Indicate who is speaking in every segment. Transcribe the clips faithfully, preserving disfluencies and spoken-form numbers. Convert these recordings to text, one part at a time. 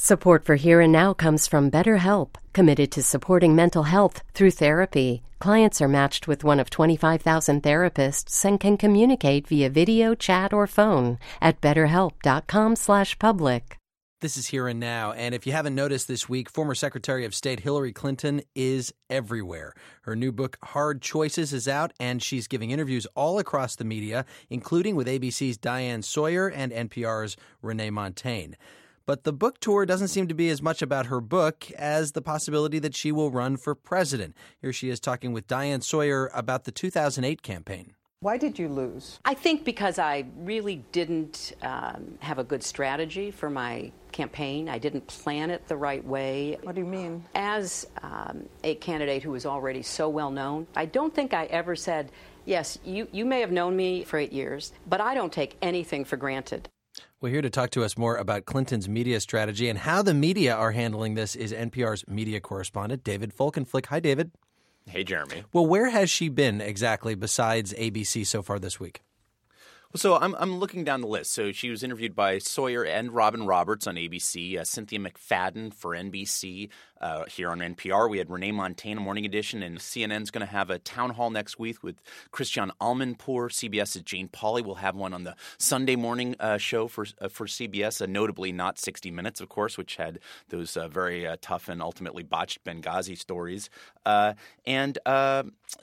Speaker 1: Support for Here and Now comes from BetterHelp, committed to supporting mental health through therapy. Clients are matched with one of twenty-five thousand therapists and can communicate via video, chat, or phone at betterhelp.com slash public.
Speaker 2: This is Here and Now, and if you haven't noticed this week, former Secretary of State Hillary Clinton is everywhere. Her new book, Hard Choices, is out, and she's giving interviews all across the media, including with A B C's Diane Sawyer and N P R's Renee Montagne. But the book tour doesn't seem to be as much about her book as the possibility that she will run for president. Here she is talking with Diane Sawyer about the two thousand eight campaign.
Speaker 3: Why did you lose?
Speaker 4: I think because I really didn't um, have a good strategy for my campaign. I didn't plan it the right way.
Speaker 3: What do you mean? As
Speaker 4: um, a candidate who was already so well known, I don't think I ever said, yes, you, you may have known me for eight years, but I don't take anything for granted.
Speaker 2: Well, here to talk to us more about Clinton's media strategy and how the media are handling this is N P R's media correspondent, David Folkenflik. Hi, David.
Speaker 5: Hey, Jeremy.
Speaker 2: Well, where has she been exactly besides A B C so far this week?
Speaker 5: Well, so I'm I'm looking down the list. So she was interviewed by Sawyer and Robin Roberts on A B C, uh, Cynthia McFadden for N B C. Uh, here on N P R, we had Renee Montagne, Morning Edition, and C N N's going to have a town hall next week with Christiane Amanpour. CBS's Jane Pauley will have one on the Sunday morning uh, show for uh, for C B S, uh, notably not sixty minutes, of course, which had those uh, very uh, tough and ultimately botched Benghazi stories. Uh, and uh,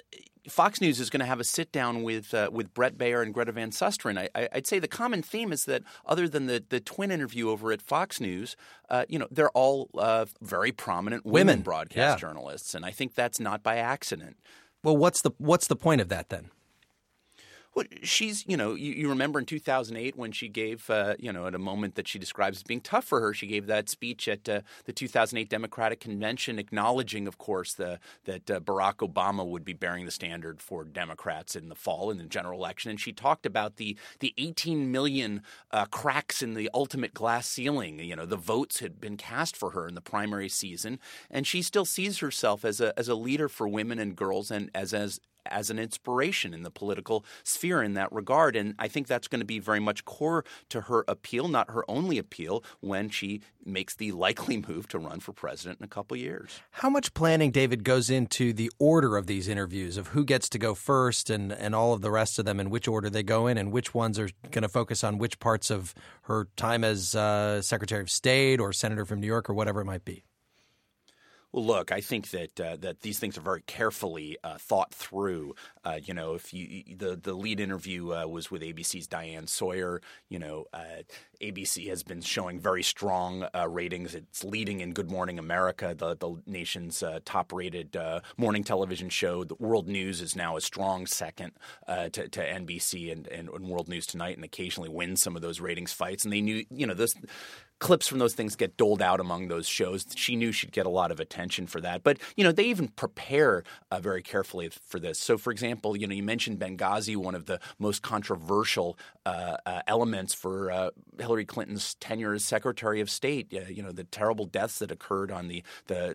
Speaker 5: Fox News is going to have a sit-down with uh, with Brett Baier and Greta Van Susteren. I, I, I'd say the common theme is that other than the, the twin interview over at Fox News, uh, you know, they're all uh, very prominent women,
Speaker 2: women
Speaker 5: broadcast
Speaker 2: yeah.
Speaker 5: journalists, and I think that's not by accident.
Speaker 2: Well, what's the what's the point of that then?
Speaker 5: Well, she's, you know, you, you remember in two thousand eight when she gave, uh, you know, at a moment that she describes as being tough for her, she gave that speech at uh, the two thousand eight Democratic Convention acknowledging, of course, the, that uh, Barack Obama would be bearing the standard for Democrats in the fall in the general election. And she talked about the the eighteen million uh, cracks in the ultimate glass ceiling. You know, the votes had been cast for her in the primary season. And she still sees herself as a as a leader for women and girls and as as as an inspiration in the political sphere in that regard. And I think that's going to be very much core to her appeal, not her only appeal, when she makes the likely move to run for president in a couple years.
Speaker 2: How much planning, David, goes into the order of these interviews, of who gets to go first and, and all of the rest of them, and which order they go in, and which ones are going to focus on which parts of her time as uh, Secretary of State or Senator from New York or whatever it might be?
Speaker 5: Well, look, I think that uh, that these things are very carefully uh, thought through. Uh, you know, if you the the lead interview uh, was with A B C's Diane Sawyer. You know, uh, A B C has been showing very strong uh, ratings. It's leading in Good Morning America, the the nation's uh, top-rated uh, morning television show. The World News is now a strong second uh, to, to N B C and, and, and World News Tonight, and occasionally wins some of those ratings fights. And they knew, you know, this. Clips from those things get doled out among those shows. She knew she'd get a lot of attention for that. But, you know, they even prepare uh, very carefully for this. So, for example, you know, you mentioned Benghazi, one of the most controversial uh, uh, elements for uh, Hillary Clinton's tenure as Secretary of State. Uh, you know, the terrible deaths that occurred on the the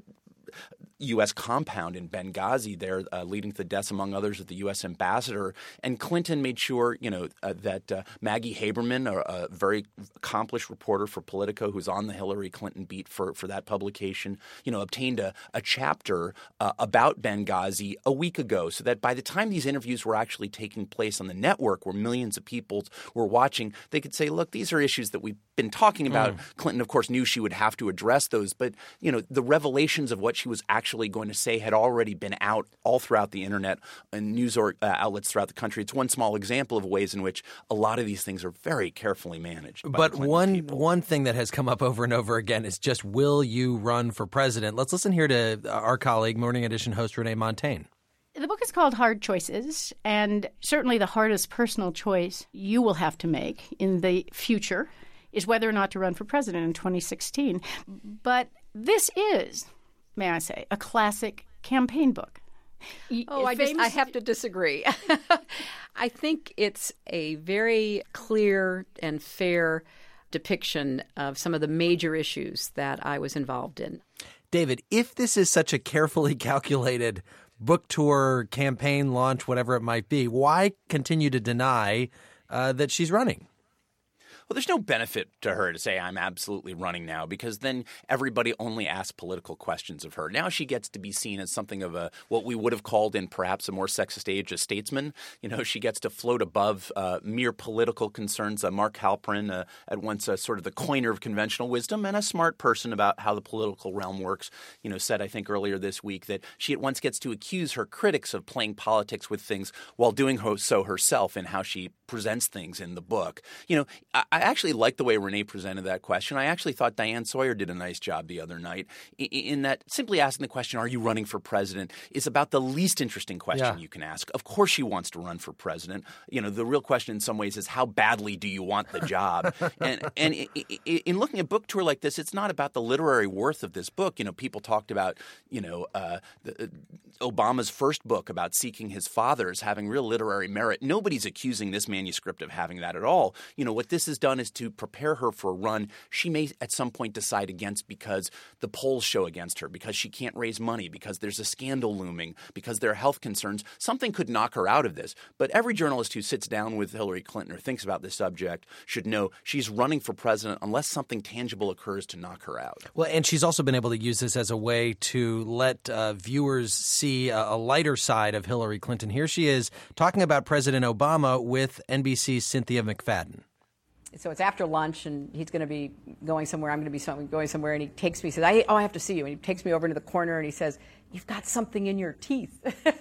Speaker 5: U S compound in Benghazi there, uh, leading to the deaths, among others, of the U S ambassador. And Clinton made sure, you know, uh, that uh, Maggie Haberman, a, a very accomplished reporter for Politico who's on the Hillary Clinton beat for, for that publication, you know, obtained a, a chapter uh, about Benghazi a week ago, so that by the time these interviews were actually taking place on the network where millions of people were watching, they could say, look, these are issues that we've been talking about. Mm. Clinton, of course, knew she would have to address those. But, you know, the revelations of what she was actually going to say had already been out all throughout the internet and news or, uh, outlets throughout the country. It's one small example of ways in which a lot of these things are very carefully managed.
Speaker 2: But one people. one thing that has come up over and over again is just, will you run for president? Let's listen here to our colleague, Morning Edition host Renee Montagne.
Speaker 6: The book is called Hard Choices, and certainly the hardest personal choice you will have to make in the future is whether or not to run for president in twenty sixteen. But this is, may I say, a classic campaign book.
Speaker 4: Oh, I, just, I have to disagree. I think it's a very clear and fair depiction of some of the major issues that I was involved in.
Speaker 2: David, if this is such a carefully calculated book tour, campaign launch, whatever it might be, why continue to deny uh, that she's running?
Speaker 5: Well, there's no benefit to her to say I'm absolutely running now, because then everybody only asks political questions of her. Now she gets to be seen as something of a what we would have called in perhaps a more sexist age a statesman. You know, she gets to float above uh, mere political concerns. Uh, Mark Halperin, uh, at once uh, sort of the coiner of conventional wisdom and a smart person about how the political realm works, you know, said I think earlier this week that she at once gets to accuse her critics of playing politics with things while doing so herself in how she presents things in the book. You know, I, I actually like the way Renee presented that question. I actually thought Diane Sawyer did a nice job the other night in, in that simply asking the question, are you running for president, is about the least interesting question yeah. you can ask. Of course she wants to run for president. You know, the real question in some ways is how badly do you want the job? and and in looking at book tour like this, it's not about the literary worth of this book. You know, people talked about, you know, uh, the, Obama's first book about seeking his father as having real literary merit. Nobody's accusing this manuscript of having that at all. You know, what this has done is to prepare her for a run she may at some point decide against because the polls show against her, because she can't raise money, because there's a scandal looming, because there are health concerns. Something could knock her out of this. But every journalist who sits down with Hillary Clinton or thinks about this subject should know she's running for president unless something tangible occurs to knock her out.
Speaker 2: Well, and she's also been able to use this as a way to let uh, viewers see a, a lighter side of Hillary Clinton. Here she is talking about President Obama with N B C's Cynthia McFadden.
Speaker 3: So it's after lunch, and he's going to be going somewhere. I'm going to be some, going somewhere, and he takes me. He says, I, "Oh, I have to see you." And he takes me over into the corner, and he says, "You've got something in your teeth."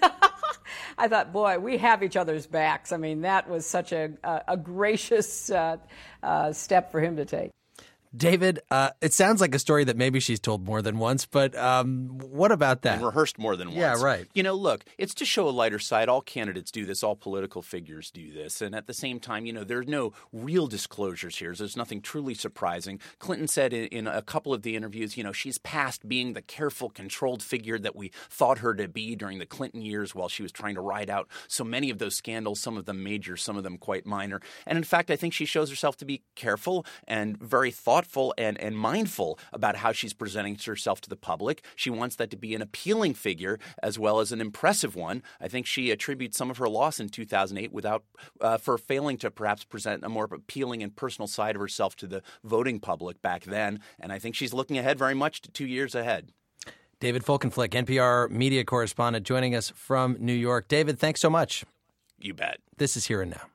Speaker 3: I thought, boy, we have each other's backs. I mean, that was such a a, a gracious uh, uh, step for him to take.
Speaker 2: David, uh, it sounds like a story that maybe she's told more than once, but um, what about that?
Speaker 5: And rehearsed more than once.
Speaker 2: Yeah, right.
Speaker 5: You know, look, it's to show a lighter side. All candidates do this. All political figures do this. And at the same time, you know, there's no real disclosures here. There's nothing truly surprising. Clinton said in, in a couple of the interviews, you know, she's past being the careful, controlled figure that we thought her to be during the Clinton years while she was trying to ride out so many of those scandals, some of them major, some of them quite minor. And in fact, I think she shows herself to be careful and very thoughtful and, and mindful about how she's presenting herself to the public. She wants that to be an appealing figure as well as an impressive one. I think she attributes some of her loss in two thousand eight without uh, for failing to perhaps present a more appealing and personal side of herself to the voting public back then. And I think she's looking ahead very much to two years ahead.
Speaker 2: David Folkenflik, N P R media correspondent, joining us from New York. David, thanks so much.
Speaker 5: You bet.
Speaker 2: This is Here and Now.